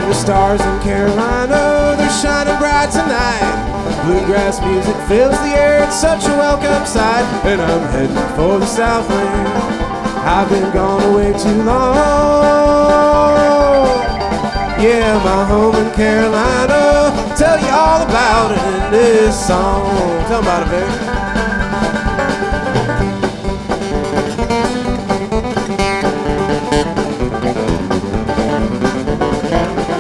The stars in Carolina, they're shining bright tonight. Bluegrass music fills the air, it's such a welcome sight. And I'm heading for the Southland, I've been gone away too long. Yeah, my home in Carolina, tell you all about it in this song. Tell 'em about it, baby.